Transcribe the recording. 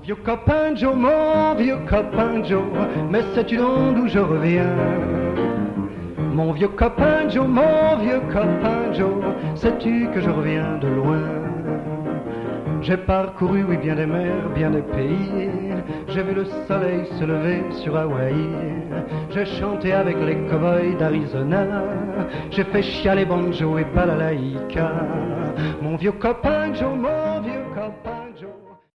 vieux copain Joe, mon vieux copain Joe, mais sais-tu donc d'où je reviens? Mon vieux copain Joe, mon vieux copain Joe, sais-tu que je reviens de loin? J'ai parcouru, oui, bien des mers, bien des pays. J'ai vu le soleil se lever sur Hawaï. J'ai chanté avec les cow-boys d'Arizona. J'ai fait chialer banjo et balalaïka. Mon vieux copain Joe, mon vieux copain